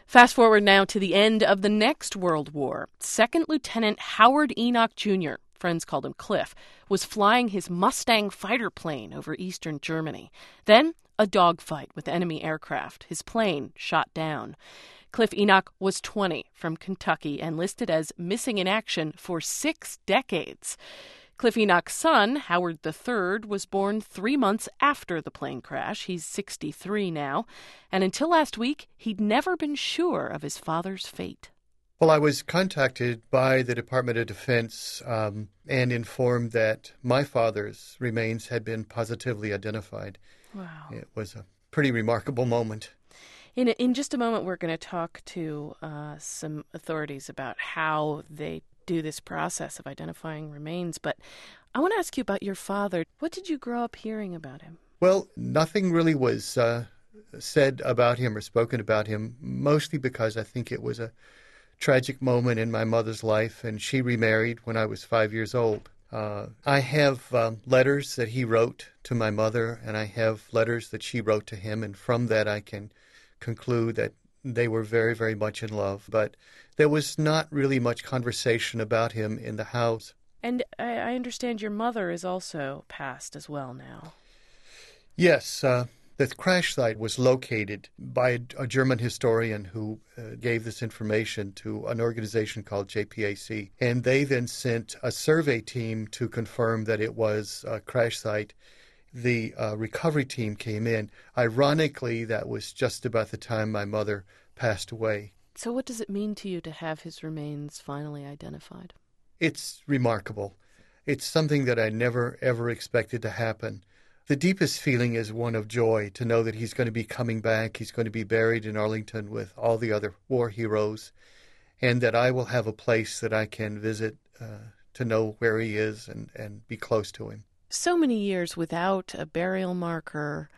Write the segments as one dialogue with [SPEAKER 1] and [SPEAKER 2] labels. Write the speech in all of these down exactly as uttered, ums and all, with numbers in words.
[SPEAKER 1] Fast forward now to the end of the next World War. Second Lieutenant Howard Enoch Junior, friends called him Cliff, was flying his Mustang fighter plane over eastern Germany. Then a dogfight with enemy aircraft. His plane shot down. Cliff Enoch was twenty, from Kentucky, and listed as missing in action for six decades. Cliff Enoch's son, Howard the Third, was born three months after the plane crash. He's sixty-three now, and until last week, he'd never been sure of his father's fate.
[SPEAKER 2] Well, I was contacted by the Department of Defense um, and informed that my father's remains had been positively identified.
[SPEAKER 1] Wow.
[SPEAKER 2] It was a pretty remarkable moment.
[SPEAKER 1] In, in just a moment, we're going to talk to uh, some authorities about how they do this process of identifying remains. But I want to ask you about your father. What did you grow up hearing about him?
[SPEAKER 2] Well, nothing really was uh, said about him or spoken about him, mostly because I think it was a tragic moment in my mother's life, and she remarried when I was five years old. Uh, I have um, letters that he wrote to my mother, and I have letters that she wrote to him, and from that I can conclude that they were very, very much in love. But there was not really much conversation about him in the house.
[SPEAKER 1] And I, I understand your mother is also passed as well now.
[SPEAKER 2] Yes, uh, the crash site was located by a, a German historian who uh, gave this information to an organization called J P A C. And they then sent a survey team to confirm that it was a crash site. The uh, recovery team came in. Ironically, that was just about the time my mother passed away.
[SPEAKER 1] So what does it mean to you to have his remains finally identified?
[SPEAKER 2] It's remarkable. It's something that I never, ever expected to happen. The deepest feeling is one of joy to know that he's going to be coming back. He's going to be buried in Arlington with all the other war heroes, and that I will have a place that I can visit uh, to know where he is and, and be close to him.
[SPEAKER 1] So many years without a burial marker.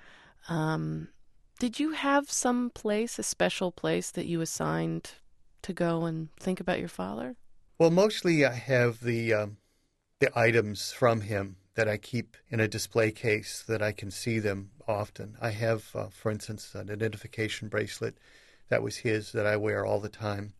[SPEAKER 1] Um, did you have some place, a special place that you assigned to go and think about your father?
[SPEAKER 2] Well, mostly I have the um, the items from him that I keep in a display case that I can see them often. I have, uh, for instance, an identification bracelet that was his that I wear all the time.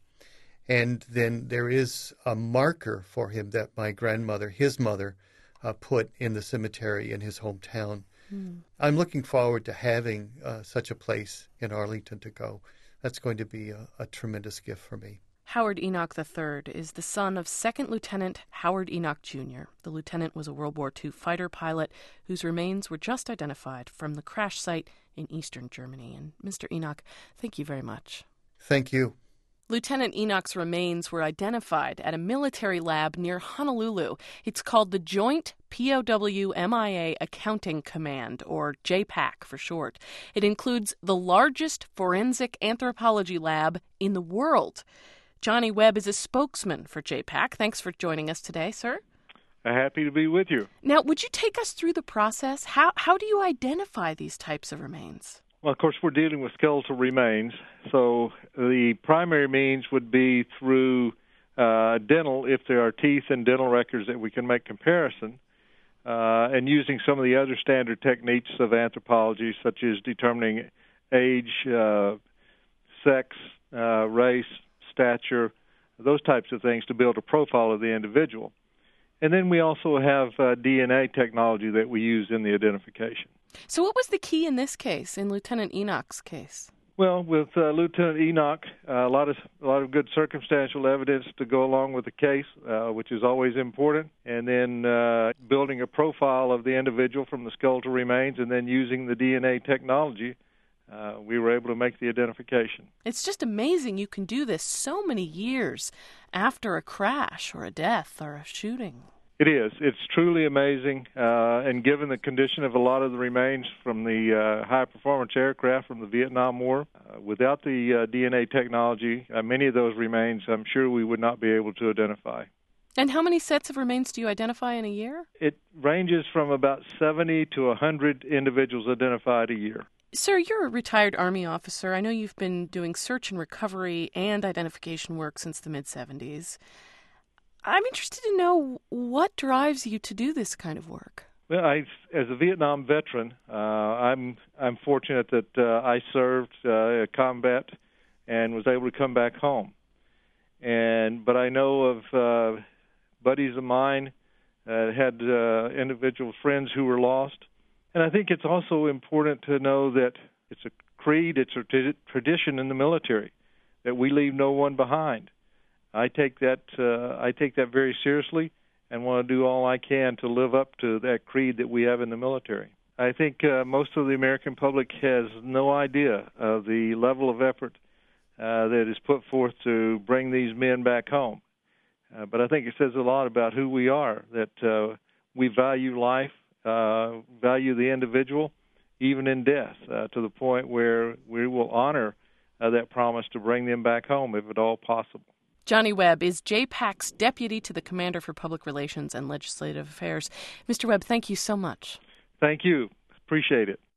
[SPEAKER 2] And then there is a marker for him that my grandmother, his mother, uh, put in the cemetery in his hometown. Mm. I'm looking forward to having uh, such a place in Arlington to go. That's going to be a, a tremendous gift for me.
[SPEAKER 1] Howard Enoch the Third is the son of Second Lieutenant Howard Enoch Junior The lieutenant was a World War Two fighter pilot whose remains were just identified from the crash site in eastern Germany. And Mister Enoch, thank you very much.
[SPEAKER 2] Thank you.
[SPEAKER 1] Lieutenant Enoch's remains were identified at a military lab near Honolulu. It's called the Joint P O W M I A Accounting Command, or J PAC for short. It includes the largest forensic anthropology lab in the world. Johnny Webb is a spokesman for J PAC. Thanks for joining us today, sir.
[SPEAKER 3] Happy to be with you.
[SPEAKER 1] Now, would you take us through the process? How how do you identify these types of remains?
[SPEAKER 3] Well, of course, we're dealing with skeletal remains, so the primary means would be through uh, dental, if there are teeth and dental records that we can make comparison, uh, and using some of the other standard techniques of anthropology, such as determining age, uh, sex, uh, race, stature, those types of things to build a profile of the individual. And then we also have uh, D N A technology that we use in the identification.
[SPEAKER 1] So what was the key in this case, in Lieutenant Enoch's case?
[SPEAKER 3] Well, with uh, Lieutenant Enoch, uh, a lot of a lot of good circumstantial evidence to go along with the case, uh, which is always important, and then uh, building a profile of the individual from the skeletal remains, and then using the D N A technology, uh, we were able to make the identification.
[SPEAKER 1] It's just amazing you can do this so many years after a crash or a death or a shooting.
[SPEAKER 3] It is. It's truly amazing, uh, and given the condition of a lot of the remains from the uh, high-performance aircraft from the Vietnam War, uh, without the uh, D N A technology, uh, many of those remains I'm sure we would not be able to identify.
[SPEAKER 1] And how many sets of remains do you identify in a year?
[SPEAKER 3] It ranges from about seventy to one hundred individuals identified a year.
[SPEAKER 1] Sir, you're a retired Army officer. I know you've been doing search and recovery and identification work since the mid-seventies. I'm interested to know what drives you to do this kind of work.
[SPEAKER 3] Well, I, as a Vietnam veteran, uh, I'm I'm fortunate that uh, I served uh, combat and was able to come back home. And but I know of uh, buddies of mine uh, had uh, individual friends who were lost. And I think it's also important to know that it's a creed, it's a t- tradition in the military that we leave no one behind. I take that uh, I take that very seriously and want to do all I can to live up to that creed that we have in the military. I think uh, most of the American public has no idea of the level of effort uh, that is put forth to bring these men back home. Uh, but I think it says a lot about who we are, that uh, we value life, uh, value the individual, even in death, uh, to the point where we will honor uh, that promise to bring them back home if at all possible.
[SPEAKER 1] Johnny Webb is J PAC's Deputy to the Commander for Public Relations and Legislative Affairs. Mister Webb, thank you so much.
[SPEAKER 3] Thank you. Appreciate it.